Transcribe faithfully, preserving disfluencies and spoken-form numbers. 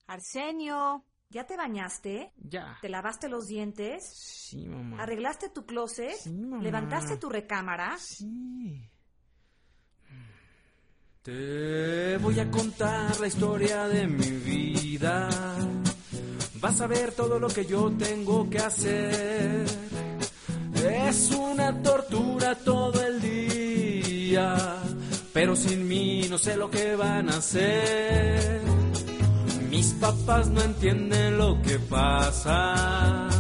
Arsenio, ¿ya te bañaste? Ya. ¿Te lavaste los dientes? Sí, mamá. ¿Arreglaste tu closet? Sí, mamá. ¿Levantaste tu recámara? Sí. Te voy a contar la historia de mi vida. Vas a ver todo lo que yo tengo que hacer. Es una tortura todo el día, pero sin mí no sé lo que van a hacer. Mis papás no entienden lo que pasa.